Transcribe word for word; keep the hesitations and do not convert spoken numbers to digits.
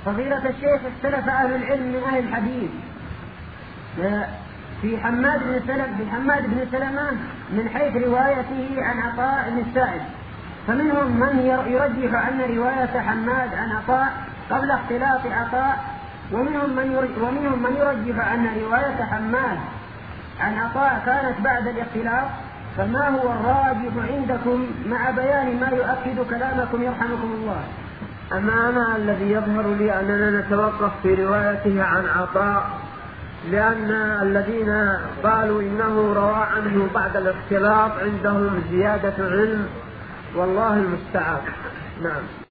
فضيلة الشيخ، اختلف أهل العلم من أهل الحديث في حماد بن سلمة في حماد بن سلمة من حيث روايته عن عطاء بن السائب، فمنهم من يرجح أن رواية حماد عن عطاء قبل اختلاط عطاء، ومنهم من ومنهم من يرجح أن رواية حماد عن عطاء كانت بعد الاختلاط. فما هو الراجح عندكم مع بيان ما يؤكد كلامكم يرحمكم الله؟ أما أنا الذي يظهر لي أننا نتوقف في روايته عن عطاء، لأن الذين قالوا إنه روى عنه بعد الاختلاط عندهم زيادة علم، والله المستعان. نعم.